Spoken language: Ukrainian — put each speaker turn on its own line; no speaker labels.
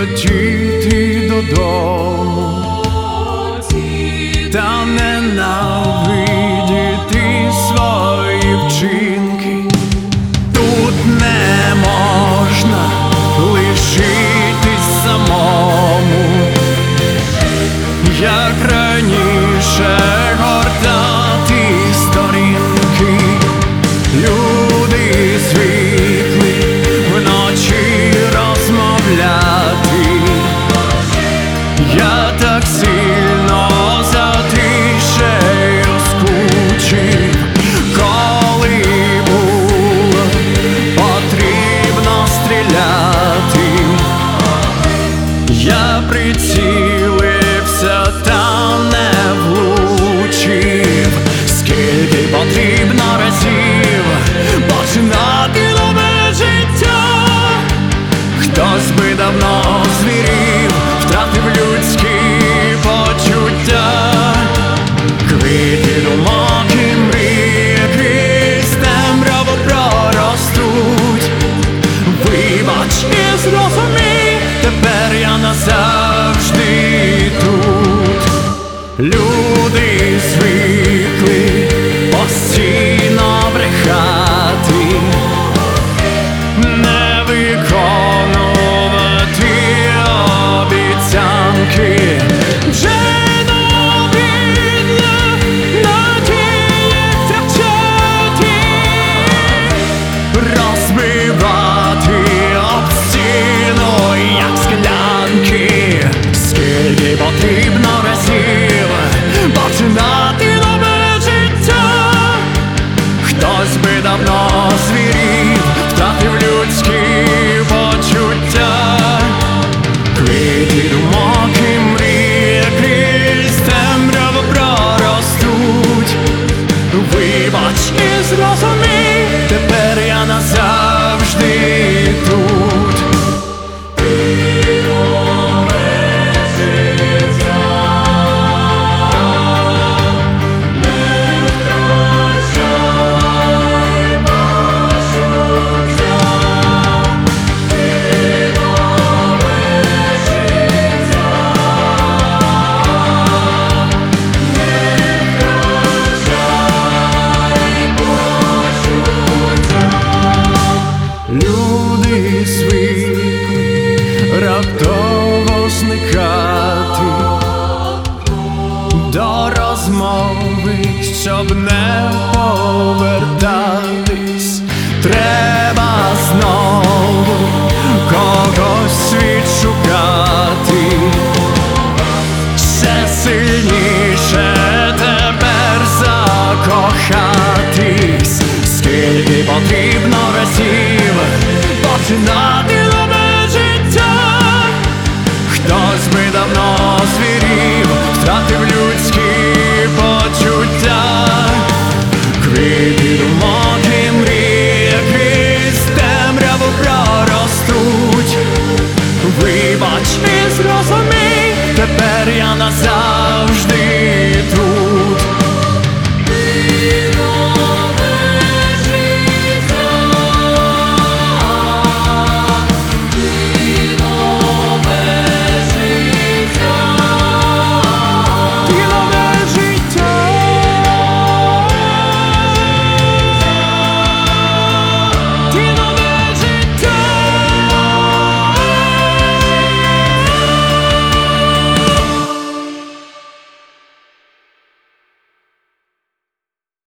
летіти додому та ненавидіти свої вчинки. Тут не можна лишитись самому, як раніше гортати сторінки. Люди звикли вночі розмовляти. Я так сильно за тишею скучив, коли було потрібно стріляти. Я прицілився та не влучив. Скільки потрібно разів починати нове життя? Хтось би давно звірів, втратив людські почуття. Квіти думок і мрій крізь темряву проростуть. Вибач і зрозумій, тепер я назавжди тут. Люди звикли постійно брехати, не виконувати обіцянки. Вже набридло надії втрачати, розбивати об стіну, як склянки. Скільки потрібно разів починати нове життя? Хтось би давно звірів, втратив людські почуття. Квіти думок і мрій крізь темряву проростуть. Вибач і зрозумій, тепер я назавжди тут. Люди звикли раптово зникати до розмови, щоб не повертатись. Треба знову когось відшукати. Ще сильніше тепер закохатись. Скільки потрібно разів починати нове життя? Хтось би давно звірів, втратив людські почуття. Квіти думок і мрій крізь темряву проростуть. Вибач і зрозумій, тепер я назавжди